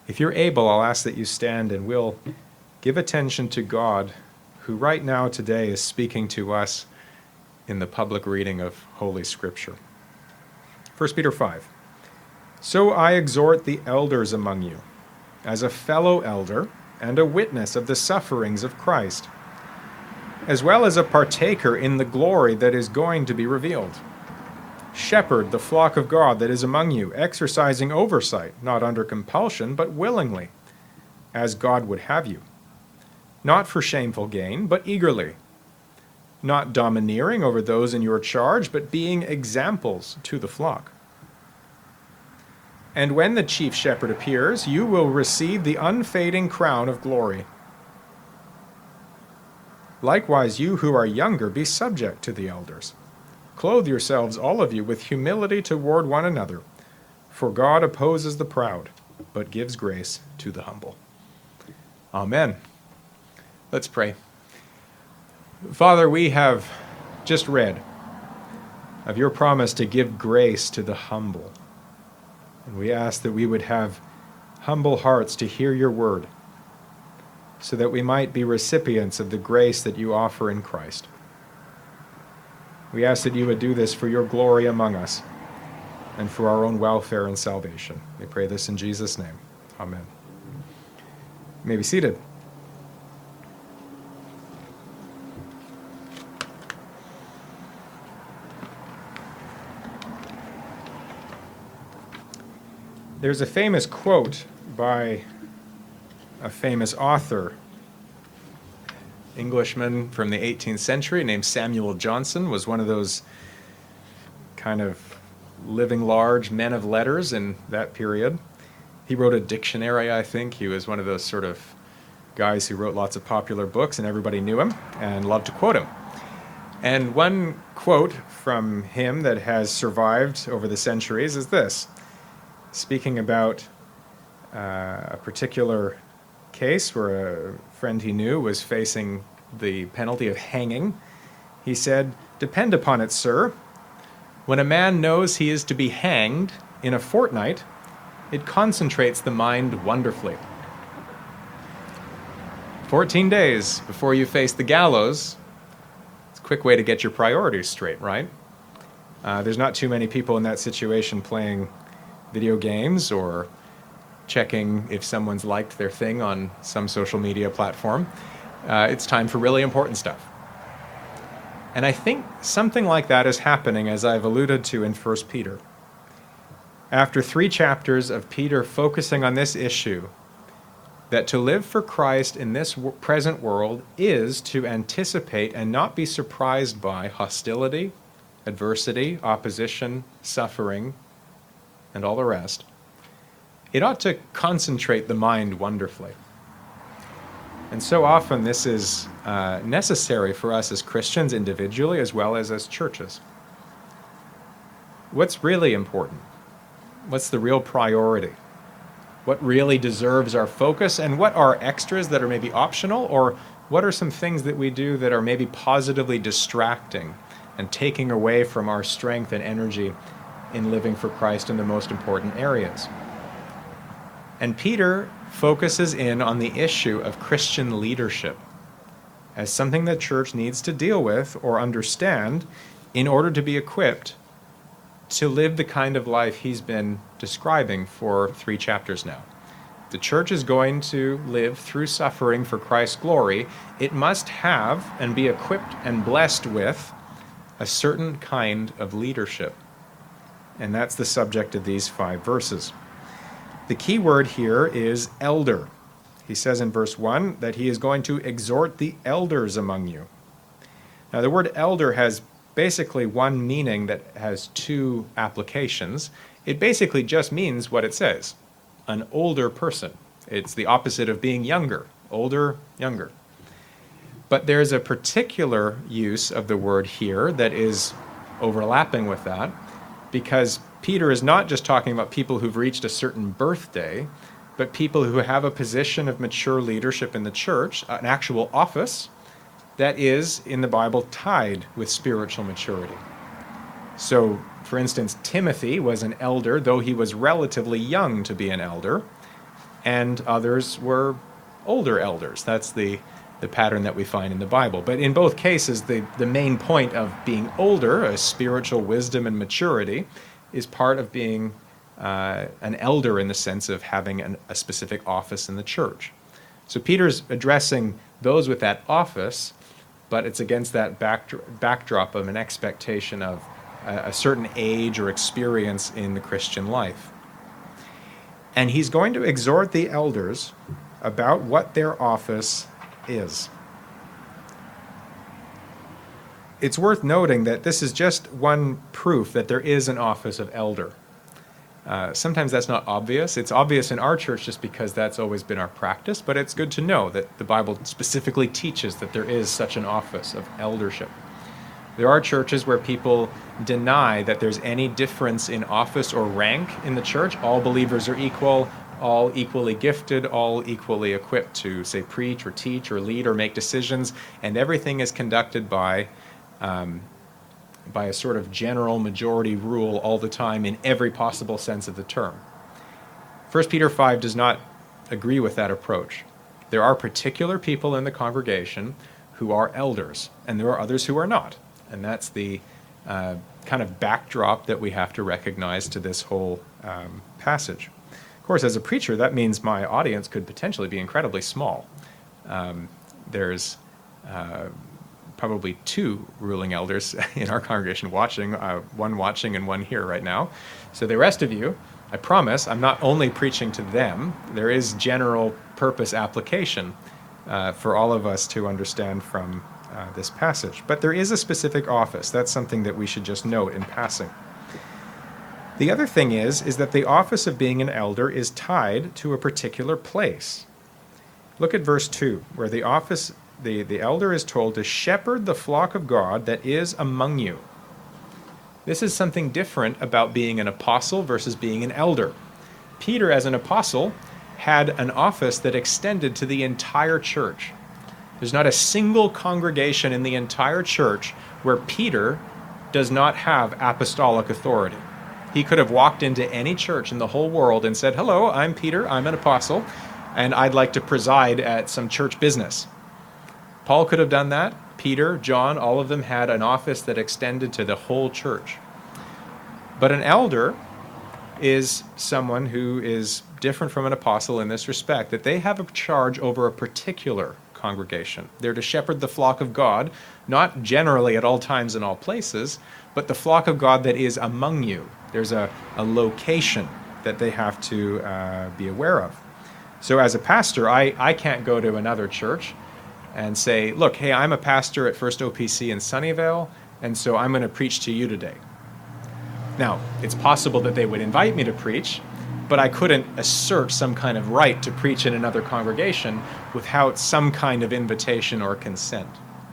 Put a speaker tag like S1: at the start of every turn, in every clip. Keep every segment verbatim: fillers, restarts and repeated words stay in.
S1: If you're able, I'll ask that you stand and we'll give attention to God, who right now today is speaking to us in the public reading of Holy Scripture. First Peter five. So I exhort the elders among you, as a fellow elder and a witness of the sufferings of Christ, as well as a partaker in the glory that is going to be revealed. Shepherd the flock of God that is among you, exercising oversight, not under compulsion, but willingly, as God would have you. Not for shameful gain, but eagerly. Not domineering over those in your charge, but being examples to the flock. And when the chief shepherd appears, you will receive the unfading crown of glory. Likewise, you who are younger, be subject to the elders. Clothe yourselves, all of you, with humility toward one another, for God opposes the proud, but gives grace to the humble. Amen. Let's pray. Father, we have just read of your promise to give grace to the humble. And we ask that we would have humble hearts to hear your word, so that we might be recipients of the grace that you offer in Christ. We ask that you would do this for your glory among us and for our own welfare and salvation. We pray this in Jesus' name. Amen. You may be seated. There's a famous quote by a famous author, Englishman from the eighteenth century named Samuel Johnson, was one of those kind of living large men of letters in that period. He wrote a dictionary, I think. He was one of those sort of guys who wrote lots of popular books, and everybody knew him and loved to quote him. And one quote from him that has survived over the centuries is this, speaking about uh, a particular case where a friend he knew was facing the penalty of hanging. He said, "Depend upon it, sir, when a man knows he is to be hanged in a fortnight, it concentrates the mind wonderfully." Fourteen days before you face the gallows, it's a quick way to get your priorities straight, right? Uh, there's not too many people in that situation playing video games or checking if someone's liked their thing on some social media platform. Uh, it's time for really important stuff. And I think something like that is happening, as I've alluded to in First Peter. After three chapters of Peter focusing on this issue, that to live for Christ in this w- present world is to anticipate and not be surprised by hostility, adversity, opposition, suffering, and all the rest, it ought to concentrate the mind wonderfully. And so often this is uh, necessary for us as Christians individually as well as as churches. What's really important? What's the real priority? What really deserves our focus? And what are extras that are maybe optional? Or what are some things that we do that are maybe positively distracting and taking away from our strength and energy in living for Christ in the most important areas? And Peter focuses in on the issue of Christian leadership as something the church needs to deal with or understand in order to be equipped to live the kind of life he's been describing for three chapters now. The church is going to live through suffering for Christ's glory. It must have and be equipped and blessed with a certain kind of leadership. And that's the subject of these five verses. The key word here is elder. He says in verse one that he is going to exhort the elders among you. Now, the word elder has basically one meaning that has two applications. It basically just means what it says, an older person. It's the opposite of being younger, older, younger. But there's a particular use of the word here that is overlapping with that, because Peter is not just talking about people who've reached a certain birthday, but people who have a position of mature leadership in the church, an actual office that is, in the Bible, tied with spiritual maturity. So, for instance, Timothy was an elder, though he was relatively young to be an elder, and others were older elders. That's the, the pattern that we find in the Bible. But in both cases, the, the main point of being older, a spiritual wisdom and maturity, is part of being uh, an elder in the sense of having an, a specific office in the church. So Peter's addressing those with that office, but it's against that backdrop, backdrop of an expectation of a, a certain age or experience in the Christian life. And he's going to exhort the elders about what their office is. It's worth noting that this is just one proof that there is an office of elder. Uh, sometimes that's not obvious. It's obvious in our church just because that's always been our practice, but it's good to know that the Bible specifically teaches that there is such an office of eldership. There are churches where people deny that there's any difference in office or rank in the church. All believers are equal, all equally gifted, all equally equipped to, say, preach or teach or lead or make decisions, and everything is conducted by um, by a sort of general majority rule all the time in every possible sense of the term. First Peter five does not agree with that approach. There are particular people in the congregation who are elders, and there are others who are not. And that's the uh, kind of backdrop that we have to recognize to this whole um, passage. Of course, as a preacher, that means my audience could potentially be incredibly small. Um, there's uh, probably two ruling elders in our congregation watching, uh, one watching and one here right now. So the rest of you, I promise, I'm not only preaching to them. There is general purpose application uh, for all of us to understand from uh, this passage. But there is a specific office. That's something that we should just note in passing. The other thing is, is that the office of being an elder is tied to a particular place. Look at verse two, where the office, the, the elder is told to shepherd the flock of God that is among you. This is something different about being an apostle versus being an elder. Peter, as an apostle, had an office that extended to the entire church. There's not a single congregation in the entire church where Peter does not have apostolic authority. He could have walked into any church in the whole world and said, "Hello, I'm Peter, I'm an apostle, and I'd like to preside at some church business." Paul could have done that. Peter, John, all of them had an office that extended to the whole church. But an elder is someone who is different from an apostle in this respect, that they have a charge over a particular congregation. They're to shepherd the flock of God, not generally at all times and all places, but the flock of God that is among you. There's a, a location that they have to uh, be aware of. So as a pastor, I, I can't go to another church and say, "Look, hey, I'm a pastor at First O P C in Sunnyvale, and so I'm going to preach to you today." Now, it's possible that they would invite me to preach, but I couldn't assert some kind of right to preach in another congregation without some kind of invitation or consent.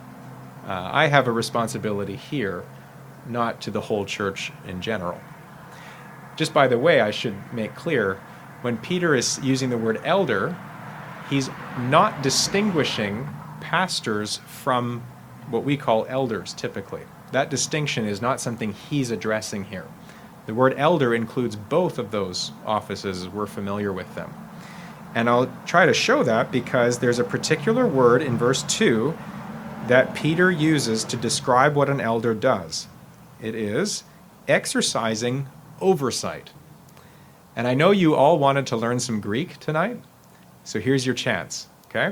S1: Uh, I have a responsibility here, not to the whole church in general. Just by the way, I should make clear, when Peter is using the word elder, he's not distinguishing pastors from what we call elders typically. That distinction is not something he's addressing here. The word elder includes both of those offices as we're familiar with them. And I'll try to show that because there's a particular word in verse two that Peter uses to describe what an elder does. It is exercising oversight. And I know you all wanted to learn some Greek tonight, so here's your chance, okay?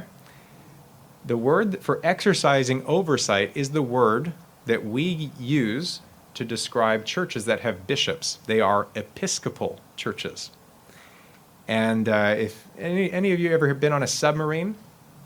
S1: The word for exercising oversight is the word that we use to describe churches that have bishops. They are episcopal churches. And uh, if any, any of you ever been on a submarine?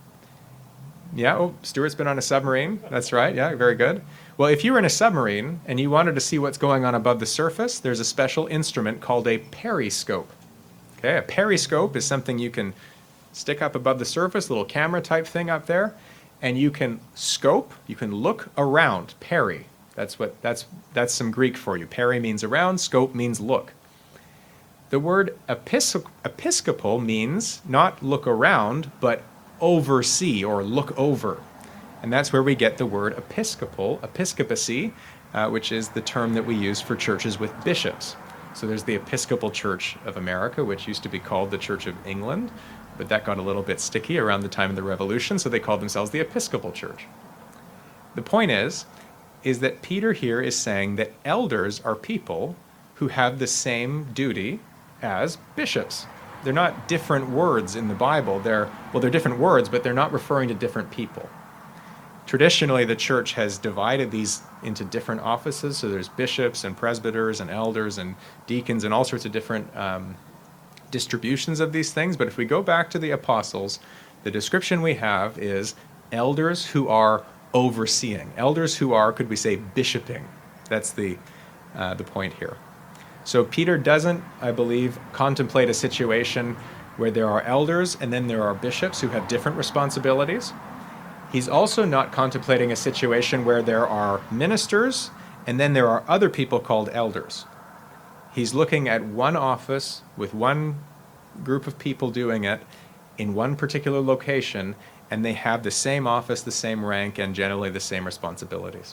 S1: Yeah, oh, Stuart's been on a submarine. That's right, yeah, very good. Well, if you were in a submarine and you wanted to see what's going on above the surface, there's a special instrument called a periscope. Okay, a periscope is something you can stick up above the surface, little camera type thing up there, and you can scope, you can look around. Peri, that's what that's that's some Greek for you. Peri means around, scope means look. The word episc- episcopal means not look around, but oversee or look over. And that's where we get the word episcopal, episcopacy, uh, which is the term that we use for churches with bishops. So there's the Episcopal Church of America, which used to be called the Church of England, but that got a little bit sticky around the time of the Revolution, so they called themselves the Episcopal Church. The point is, is that Peter here is saying that elders are people who have the same duty as bishops. They're not different words in the Bible. They're, well, they're different words, but they're not referring to different people. Traditionally, the church has divided these into different offices. So there's bishops and presbyters and elders and deacons and all sorts of different um, distributions of these things. But if we go back to the apostles, the description we have is elders who are overseeing. Elders who are, could we say, bishoping. That's the, uh, the point here. So Peter doesn't, I believe, contemplate a situation where there are elders and then there are bishops who have different responsibilities. He's also not contemplating a situation where there are ministers and then there are other people called elders. He's looking at one office with one group of people doing it in one particular location, and they have the same office, the same rank, and generally the same responsibilities.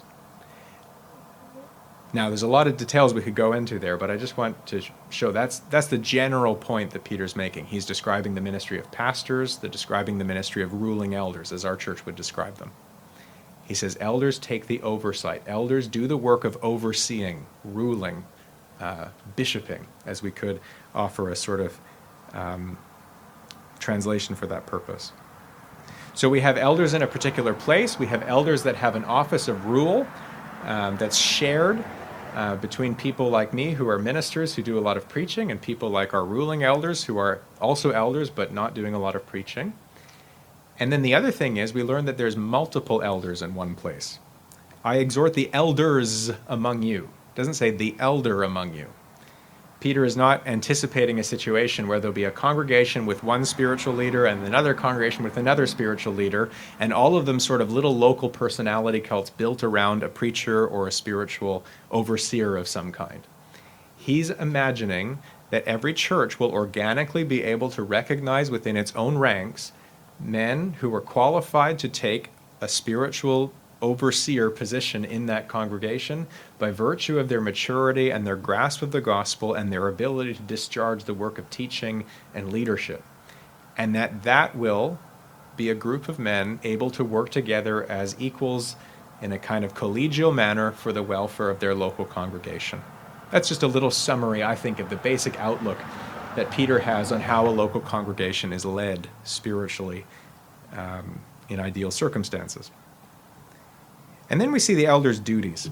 S1: Now, there's a lot of details we could go into there, but I just want to show that's that's the general point that Peter's making. He's describing the ministry of pastors, the describing the ministry of ruling elders, as our church would describe them. He says elders take the oversight. Elders do the work of overseeing, ruling, uh, bishoping, as we could offer a sort of um, translation for that purpose. So we have elders in a particular place. We have elders that have an office of rule um, that's shared uh, between people like me who are ministers who do a lot of preaching and people like our ruling elders who are also elders but not doing a lot of preaching. And then the other thing is we learn that there's multiple elders in one place. I exhort the elders among you. It doesn't say the elder among you. Peter is not anticipating a situation where there'll be a congregation with one spiritual leader and another congregation with another spiritual leader, and all of them sort of little local personality cults built around a preacher or a spiritual overseer of some kind. He's imagining that every church will organically be able to recognize within its own ranks men who are qualified to take a spiritual overseer position in that congregation by virtue of their maturity and their grasp of the gospel and their ability to discharge the work of teaching and leadership. And that that will be a group of men able to work together as equals in a kind of collegial manner for the welfare of their local congregation. That's just a little summary, I think, of the basic outlook that Peter has on how a local congregation is led spiritually um, in ideal circumstances. And then we see the elder's duties.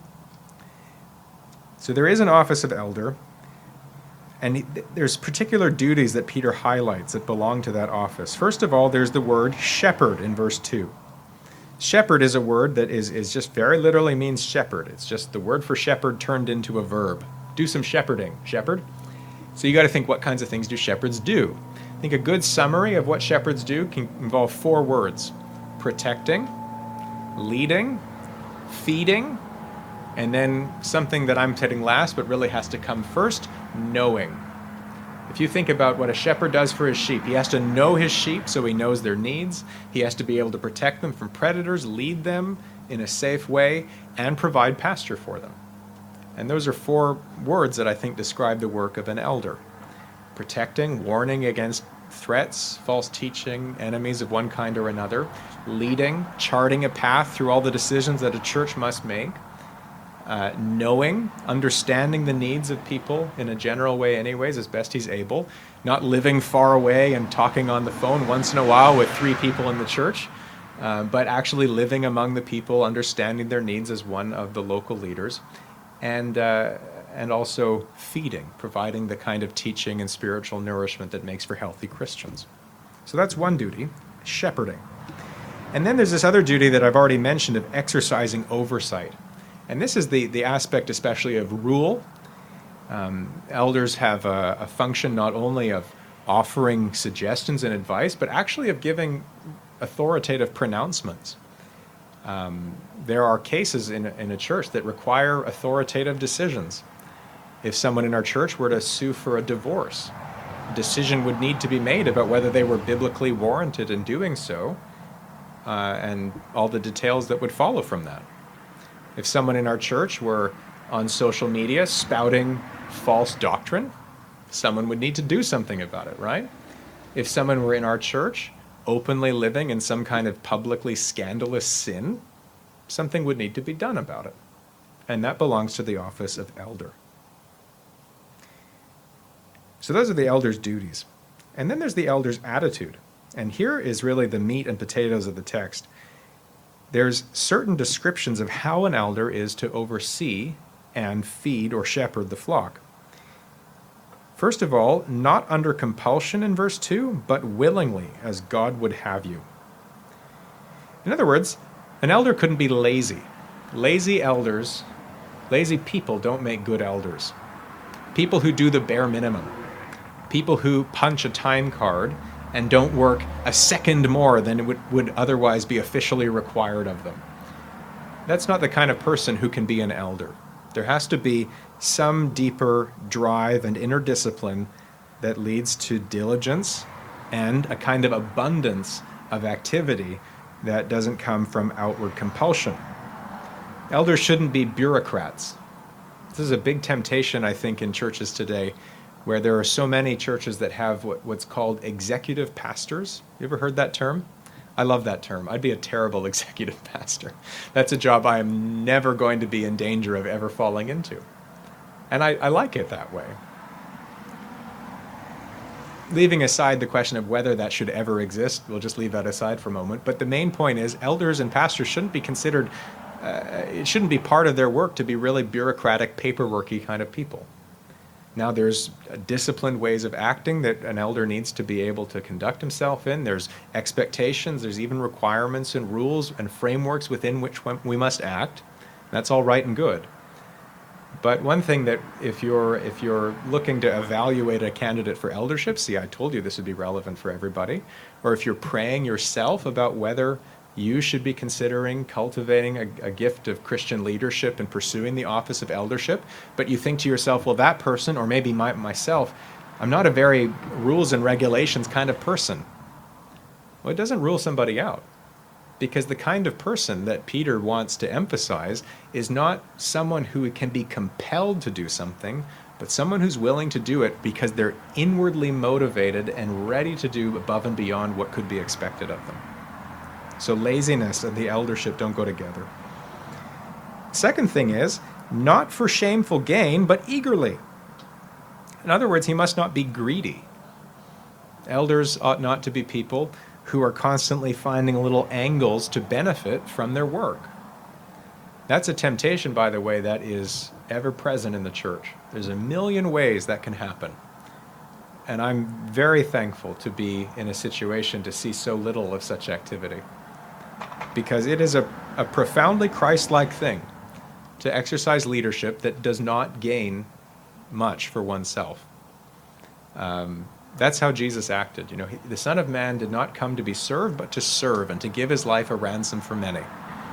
S1: So there is an office of elder, and he, there's particular duties that Peter highlights that belong to that office. First of all, there's the word shepherd in verse two. Shepherd is a word that is, is just very literally means shepherd. It's just the word for shepherd turned into a verb. Do some shepherding, shepherd. So you got to think, what kinds of things do shepherds do? I think a good summary of what shepherds do can involve four words: protecting, leading, feeding, and then something that I'm setting last but really has to come first, knowing. If you think about what a shepherd does for his sheep, he has to know his sheep so he knows their needs. He has to be able to protect them from predators, lead them in a safe way, and provide pasture for them. And those are four words that I think describe the work of an elder. Protecting, warning against threats, false teaching, enemies of one kind or another. Leading, charting a path through all the decisions that a church must make. Uh, knowing, understanding the needs of people in a general way anyways, as best he's able. Not living far away and talking on the phone once in a while with three people in the church, uh, but actually living among the people, understanding their needs as one of the local leaders. And uh, and also feeding, providing the kind of teaching and spiritual nourishment that makes for healthy Christians. So that's one duty, shepherding. And then there's this other duty that I've already mentioned of exercising oversight. And this is the, the aspect especially of rule. Um, elders have a, a function not only of offering suggestions and advice, but actually of giving authoritative pronouncements. Um, there are cases in a, in a church that require authoritative decisions. If someone in our church were to sue for a divorce, a decision would need to be made about whether they were biblically warranted in doing so, uh, and all the details that would follow from that. If someone in our church were on social media spouting false doctrine, someone would need to do something about it, right? If someone were in our church openly living in some kind of publicly scandalous sin, something would need to be done about it. And that belongs to the office of elder. So those are the elder's duties. And then there's the elder's attitude. And here is really the meat and potatoes of the text. There's certain descriptions of how an elder is to oversee and feed or shepherd the flock. First of all, not under compulsion in verse two, but willingly, as God would have you. In other words, an elder couldn't be lazy. Lazy elders, lazy people don't make good elders. People who do the bare minimum. People who punch a time card and don't work a second more than it would, would otherwise be officially required of them. That's not the kind of person who can be an elder. There has to be some deeper drive and inner discipline that leads to diligence and a kind of abundance of activity that doesn't come from outward compulsion. Elders shouldn't be bureaucrats. This is a big temptation, I think, in churches today, where there are so many churches that have what, what's called executive pastors. You ever heard that term? I love that term. I'd be a terrible executive pastor. That's a job I am never going to be in danger of ever falling into. And I, I like it that way. Leaving aside the question of whether that should ever exist, we'll just leave that aside for a moment. But the main point is elders and pastors shouldn't be considered, uh, it shouldn't be part of their work to be really bureaucratic, paperworky kind of people. Now, there's disciplined ways of acting that an elder needs to be able to conduct himself in. There's expectations. There's even requirements and rules and frameworks within which we must act. That's all right and good. But one thing that if you're if you're looking to evaluate a candidate for eldership, see, I told you this would be relevant for everybody, or if you're praying yourself about whether you should be considering cultivating a, a gift of Christian leadership and pursuing the office of eldership, but you think to yourself, well, that person, or maybe my, myself, I'm not a very rules and regulations kind of person. Well, it doesn't rule somebody out, because the kind of person that Peter wants to emphasize is not someone who can be compelled to do something, but someone who's willing to do it because they're inwardly motivated and ready to do above and beyond what could be expected of them. So laziness and the eldership don't go together. Second thing is, not for shameful gain, but eagerly. In other words, he must not be greedy. Elders ought not to be people who are constantly finding little angles to benefit from their work. That's a temptation, by the way, that is ever present in the church. There's a million ways that can happen. And I'm very thankful to be in a situation to see so little of such activity. Because it is a, a profoundly Christ-like thing to exercise leadership that does not gain much for oneself. Um, that's how Jesus acted. You know, he, the Son of Man did not come to be served, but to serve and to give his life a ransom for many.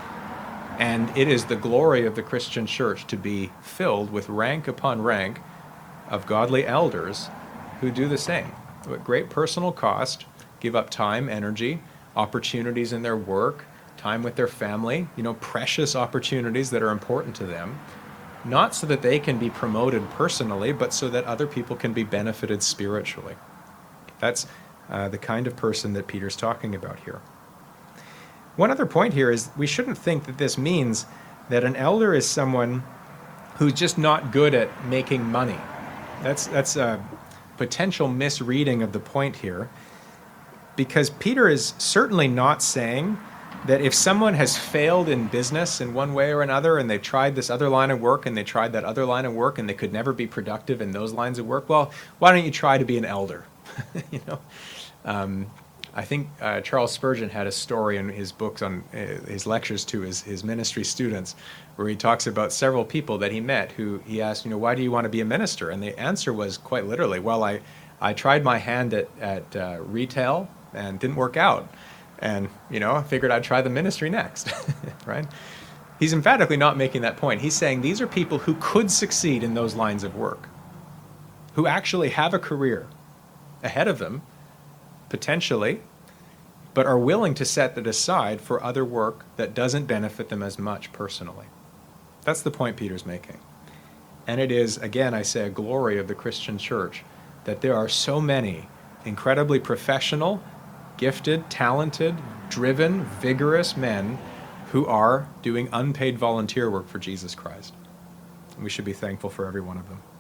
S1: And it is the glory of the Christian church to be filled with rank upon rank of godly elders who do the same. At great personal cost, give up time, energy, opportunities in their work, time with their family, you know, precious opportunities that are important to them, not so that they can be promoted personally, but so that other people can be benefited spiritually. That's uh, the kind of person that Peter's talking about here. One other point here is we shouldn't think that this means that an elder is someone who's just not good at making money. That's, that's a potential misreading of the point here, because Peter is certainly not saying that if someone has failed in business in one way or another, and they've tried this other line of work, and they tried that other line of work, and they could never be productive in those lines of work, well, why don't you try to be an elder? you know, um, I think uh, Charles Spurgeon had a story in his books on uh, his lectures to his, his ministry students, where he talks about several people that he met who he asked, you know, why do you want to be a minister? And the answer was quite literally, well, I, I tried my hand at, at uh, retail and didn't work out. And, you know, I figured I'd try the ministry next, right? He's emphatically not making that point. He's saying these are people who could succeed in those lines of work, who actually have a career ahead of them, potentially, but are willing to set that aside for other work that doesn't benefit them as much personally. That's the point Peter's making. And it is, again, I say, a glory of the Christian church that there are so many incredibly professional, gifted, talented, driven, vigorous men who are doing unpaid volunteer work for Jesus Christ. And we should be thankful for every one of them.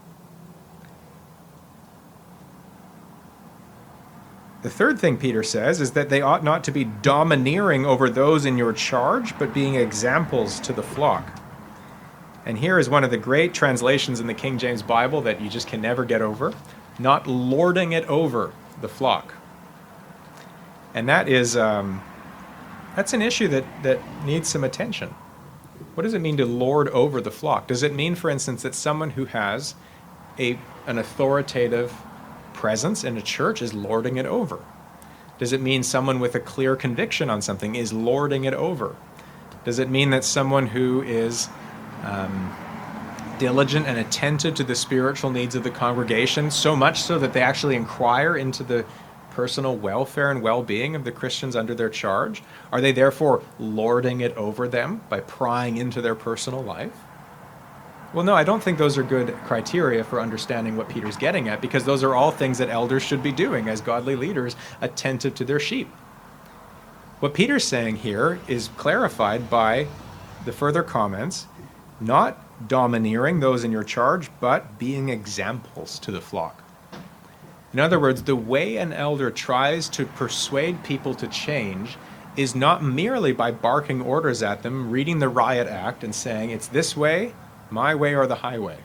S1: The third thing Peter says is that they ought not to be domineering over those in your charge, but being examples to the flock. And here is one of the great translations in the King James Bible that you just can never get over. Not lording it over the flock. And that is, um, that's an issue that, that needs some attention. What does it mean to lord over the flock? Does it mean, for instance, that someone who has a, an authoritative presence in a church is lording it over? Does it mean someone with a clear conviction on something is lording it over? Does it mean that someone who is um, diligent and attentive to the spiritual needs of the congregation, so much so that they actually inquire into the personal welfare and well-being of the Christians under their charge? Are they therefore lording it over them by prying into their personal life? Well, no, I don't think those are good criteria for understanding what Peter's getting at, because those are all things that elders should be doing as godly leaders, attentive to their sheep. What Peter's saying here is clarified by the further comments, not domineering those in your charge, but being examples to the flock. In other words, the way an elder tries to persuade people to change is not merely by barking orders at them, reading the riot act and saying, it's this way, my way or the highway.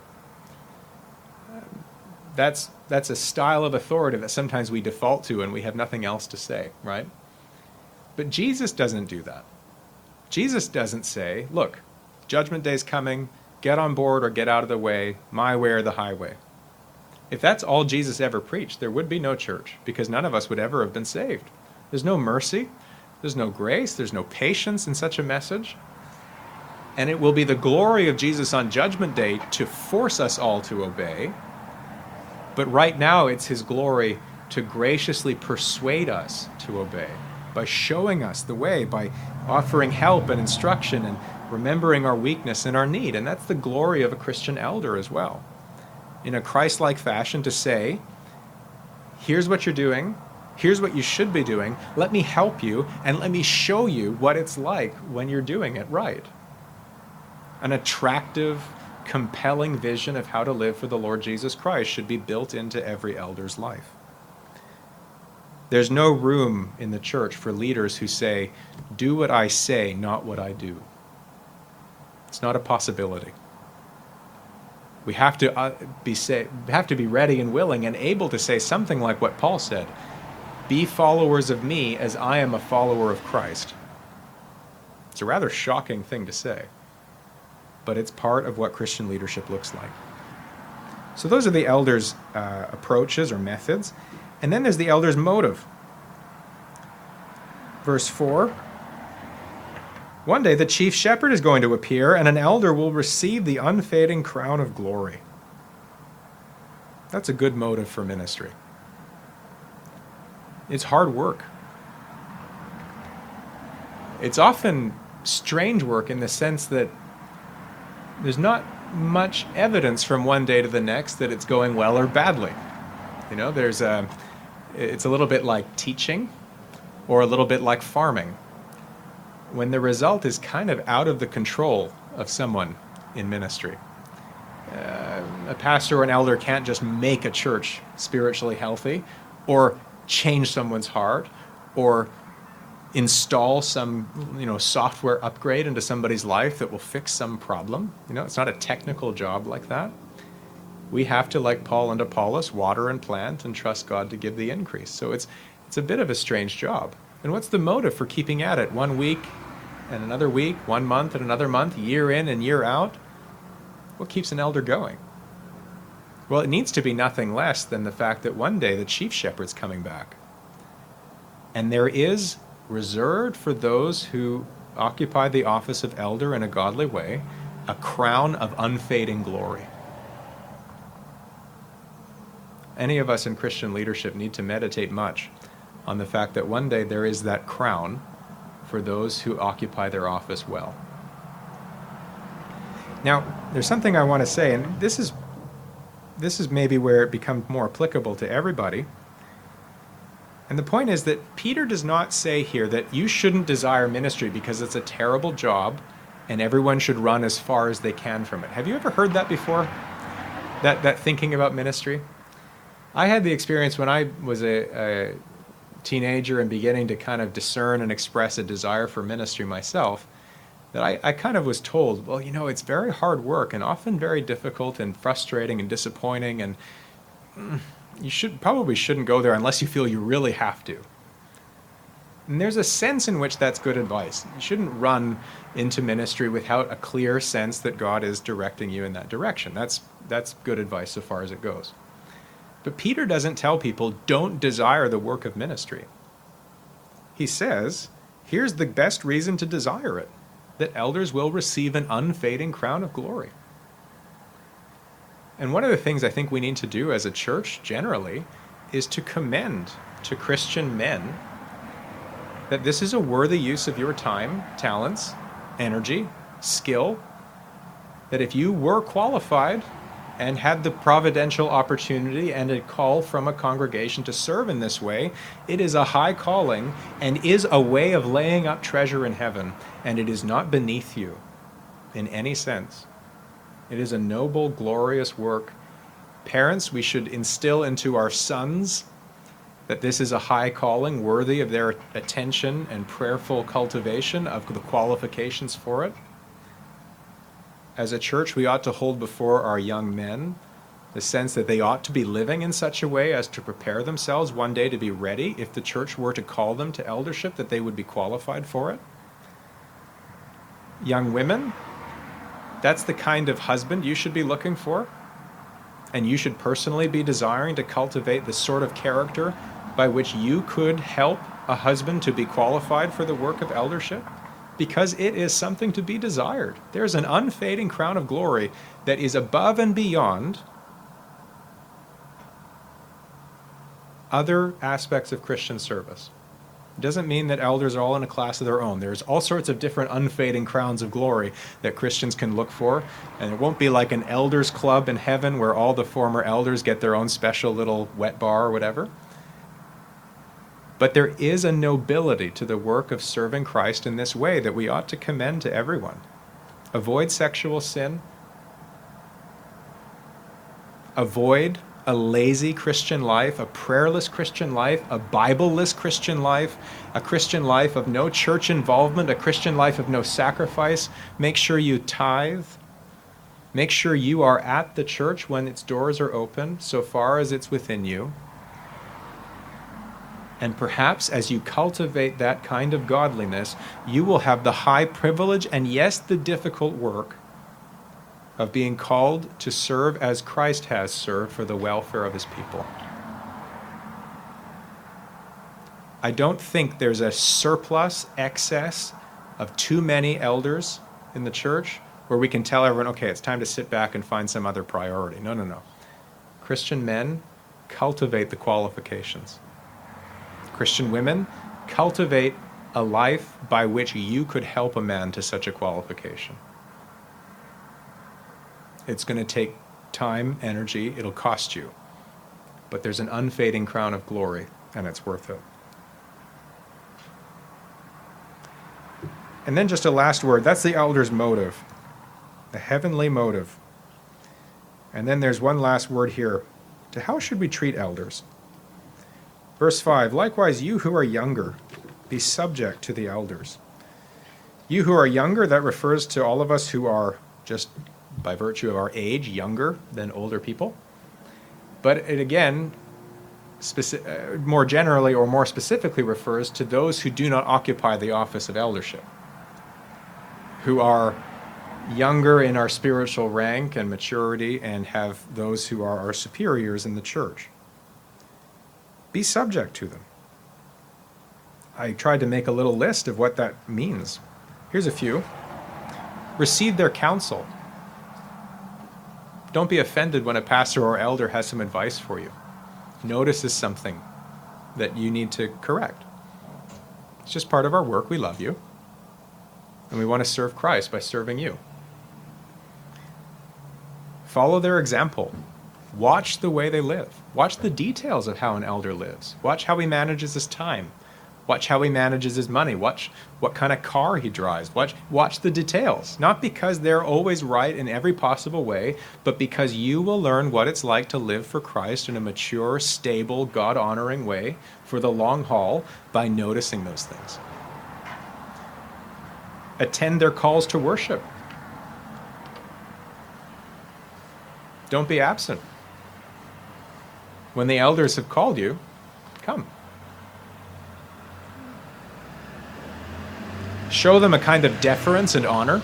S1: That's, that's a style of authority that sometimes we default to and we have nothing else to say, right? But Jesus doesn't do that. Jesus doesn't say, look, Judgment Day's coming, get on board or get out of the way, my way or the highway. If that's all Jesus ever preached, there would be no church, because none of us would ever have been saved. There's no mercy, there's no grace, there's no patience in such a message. And it will be the glory of Jesus on Judgment Day to force us all to obey. But right now it's his glory to graciously persuade us to obey by showing us the way, by offering help and instruction and remembering our weakness and our need. And that's the glory of a Christian elder as well. In a Christ-like fashion to say, here's what you're doing, here's what you should be doing, let me help you, and let me show you what it's like when you're doing it right. An attractive, compelling vision of how to live for the Lord Jesus Christ should be built into every elder's life. There's no room in the church for leaders who say, do what I say, not what I do. It's not a possibility. We have to uh, be say, have to be ready and willing and able to say something like what Paul said, be followers of me as I am a follower of Christ. It's a rather shocking thing to say, but it's part of what Christian leadership looks like. So those are the elders' uh, approaches or methods. And then there's the elder's motive. Verse four. One day the chief shepherd is going to appear, and an elder will receive the unfading crown of glory. That's a good motive for ministry. It's hard work. It's often strange work in the sense that there's not much evidence from one day to the next that it's going well or badly. You know, there's a, it's a little bit like teaching or a little bit like farming, when the result is kind of out of the control of someone in ministry. Uh, a pastor or an elder can't just make a church spiritually healthy or change someone's heart or install some, you know, software upgrade into somebody's life that will fix some problem. You know, it's not a technical job like that. We have to, like Paul and Apollos, water and plant and trust God to give the increase. So it's it's a bit of a strange job. And what's the motive for keeping at it? One week and another week, one month and another month, year in and year out? What keeps an elder going? Well, it needs to be nothing less than the fact that one day the chief shepherd's coming back. And there is reserved for those who occupy the office of elder in a godly way, a crown of unfading glory. Any of us in Christian leadership need to meditate much on the fact that one day there is that crown for those who occupy their office well. Now, there's something I want to say, and this is this is maybe where it becomes more applicable to everybody. And the point is that Peter does not say here that you shouldn't desire ministry because it's a terrible job and everyone should run as far as they can from it. Have you ever heard that before? That that thinking about ministry? I had the experience when I was a, a teenager and beginning to kind of discern and express a desire for ministry myself, that I, I kind of was told, well, you know, it's very hard work and often very difficult and frustrating and disappointing, and mm, you should probably shouldn't go there unless you feel you really have to. And there's a sense in which that's good advice. You shouldn't run into ministry without a clear sense that God is directing you in that direction. That's that's good advice so far as it goes. But Peter doesn't tell people, don't desire the work of ministry. He says, here's the best reason to desire it, that elders will receive an unfading crown of glory. And one of the things I think we need to do as a church generally is to commend to Christian men that this is a worthy use of your time, talents, energy, skill, that if you were qualified and had the providential opportunity and a call from a congregation to serve in this way, it is a high calling and is a way of laying up treasure in heaven, and it is not beneath you in any sense. It is a noble, glorious work. Parents, we should instill into our sons that this is a high calling worthy of their attention and prayerful cultivation of the qualifications for it. As a church, we ought to hold before our young men the sense that they ought to be living in such a way as to prepare themselves one day to be ready if the church were to call them to eldership, that they would be qualified for it. Young women, that's the kind of husband you should be looking for, and you should personally be desiring to cultivate the sort of character by which you could help a husband to be qualified for the work of eldership, because it is something to be desired. There's an unfading crown of glory that is above and beyond other aspects of Christian service. It doesn't mean that elders are all in a class of their own. There's all sorts of different unfading crowns of glory that Christians can look for, and it won't be like an elders club in heaven where all the former elders get their own special little wet bar or whatever. But there is a nobility to the work of serving Christ in this way that we ought to commend to everyone. Avoid sexual sin. Avoid a lazy Christian life, a prayerless Christian life, a Bible-less Christian life, a Christian life of no church involvement, a Christian life of no sacrifice. Make sure you tithe. Make sure you are at the church when its doors are open, so far as it's within you. And perhaps as you cultivate that kind of godliness, you will have the high privilege and, yes, the difficult work of being called to serve as Christ has served for the welfare of his people. I don't think there's a surplus, excess of too many elders in the church where we can tell everyone, okay, it's time to sit back and find some other priority. No, no, no. Christian men, cultivate the qualifications. Christian women, cultivate a life by which you could help a man to such a qualification. It's going to take time, energy, it'll cost you. But there's an unfading crown of glory, and it's worth it. And then just a last word, that's the elder's motive, the heavenly motive. And then there's one last word here, to how should we treat elders? Verse five, likewise you who are younger, be subject to the elders. You who are younger, that refers to all of us who are just by virtue of our age younger than older people. But it again, speci- uh, more generally or more specifically refers to those who do not occupy the office of eldership, who are younger in our spiritual rank and maturity and have those who are our superiors in the church. Be subject to them. I tried to make a little list of what that means. Here's a few. Receive their counsel. Don't be offended when a pastor or elder has some advice for you. Notices something that you need to correct. It's just part of our work. We love you. And we want to serve Christ by serving you. Follow their example. Watch the way they live. Watch the details of how an elder lives. Watch how he manages his time. Watch how he manages his money. Watch what kind of car he drives. Watch, watch the details. Not because they're always right in every possible way, but because you will learn what it's like to live for Christ in a mature, stable, God-honoring way for the long haul by noticing those things. Attend their calls to worship. Don't be absent. When the elders have called you, come. Show them a kind of deference and honor.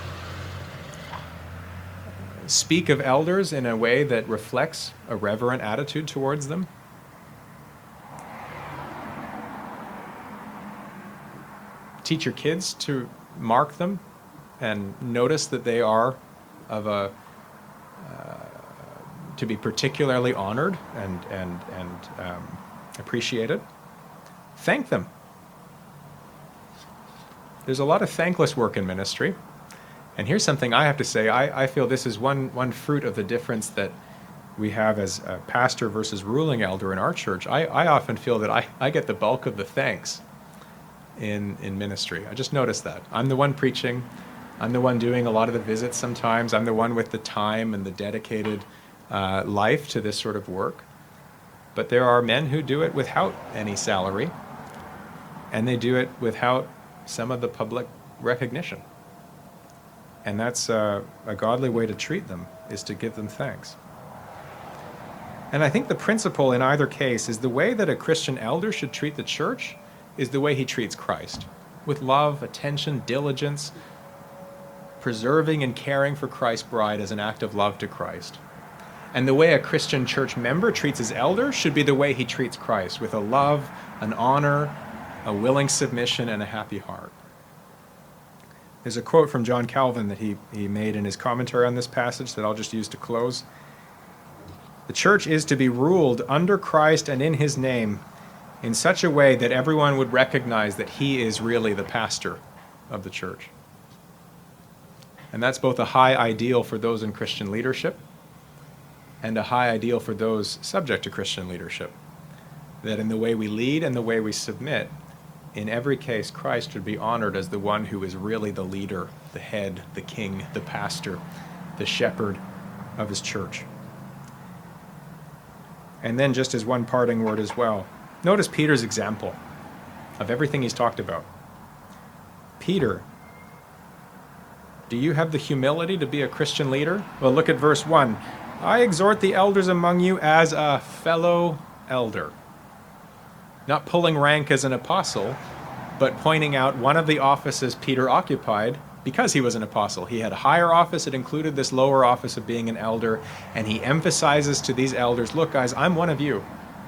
S1: Speak of elders in a way that reflects a reverent attitude towards them. Teach your kids to mark them and notice that they are of a uh, to be particularly honored and and and um, appreciated. Thank them. There's a lot of thankless work in ministry. And here's something I have to say. I, I feel this is one, one fruit of the difference that we have as a pastor versus ruling elder in our church. I, I often feel that I, I get the bulk of the thanks in, in ministry. I just noticed that. I'm the one preaching. I'm the one doing a lot of the visits sometimes. I'm the one with the time and the dedicated uh, life to this sort of work. But there are men who do it without any salary, and they do it without some of the public recognition. And that's uh, a godly way to treat them, is to give them thanks. And I think the principle in either case is the way that a Christian elder should treat the church is the way he treats Christ, with love, attention, diligence, preserving and caring for Christ's bride as an act of love to Christ. And the way a Christian church member treats his elder should be the way he treats Christ, with a love, an honor, a willing submission, and a happy heart. There's a quote from John Calvin that he, he made in his commentary on this passage that I'll just use to close. The church is to be ruled under Christ and in his name in such a way that everyone would recognize that he is really the pastor of the church. And that's both a high ideal for those in Christian leadership and a high ideal for those subject to Christian leadership. That in the way we lead and the way we submit, in every case, Christ should be honored as the one who is really the leader, the head, the king, the pastor, the shepherd of his church. And then just as one parting word as well, notice Peter's example of everything he's talked about. Peter, do you have the humility to be a Christian leader? Well, look at verse one. I exhort the elders among you as a fellow elder. Not pulling rank as an apostle, but pointing out one of the offices Peter occupied because he was an apostle. He had a higher office. It included this lower office of being an elder. And he emphasizes to these elders, look, guys, I'm one of you.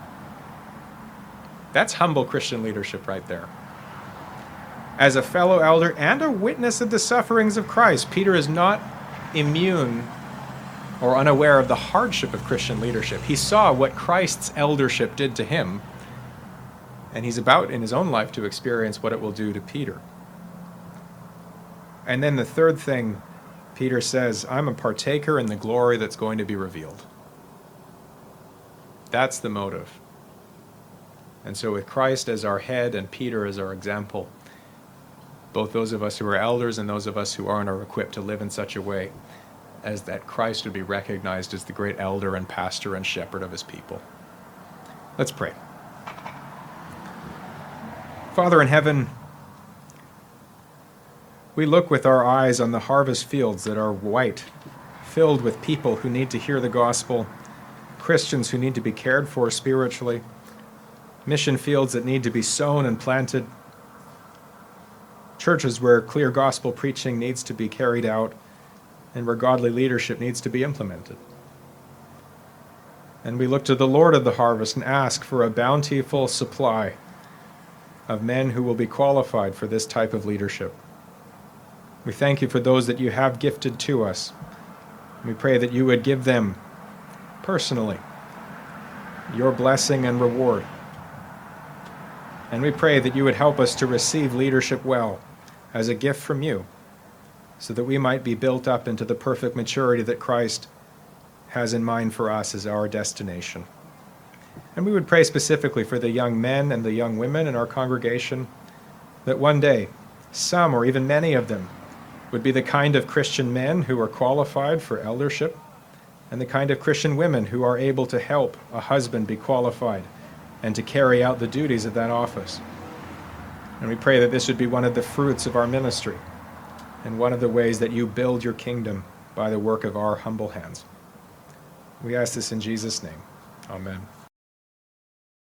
S1: That's humble Christian leadership right there. As a fellow elder and a witness of the sufferings of Christ, Peter is not immune or unaware of the hardship of Christian leadership. He saw what Christ's eldership did to him, and he's about in his own life to experience what it will do to Peter. And then the third thing, Peter says, I'm a partaker in the glory that's going to be revealed. That's the motive. And so with Christ as our head and Peter as our example, both those of us who are elders and those of us who aren't are equipped to live in such a way as that Christ would be recognized as the great elder and pastor and shepherd of his people. Let's pray. Father in heaven, we look with our eyes on the harvest fields that are white, filled with people who need to hear the gospel, Christians who need to be cared for spiritually, mission fields that need to be sown and planted, churches where clear gospel preaching needs to be carried out, and where godly leadership needs to be implemented. And we look to the Lord of the harvest and ask for a bountiful supply of men who will be qualified for this type of leadership. We thank you for those that you have gifted to us. We pray that you would give them personally your blessing and reward. And we pray that you would help us to receive leadership well as a gift from you, so that we might be built up into the perfect maturity that Christ has in mind for us as our destination. And we would pray specifically for the young men and the young women in our congregation, that one day, some or even many of them would be the kind of Christian men who are qualified for eldership, and the kind of Christian women who are able to help a husband be qualified and to carry out the duties of that office. And we pray that this would be one of the fruits of our ministry and one of the ways that you build your kingdom by the work of our humble hands. We ask this in Jesus' name. Amen.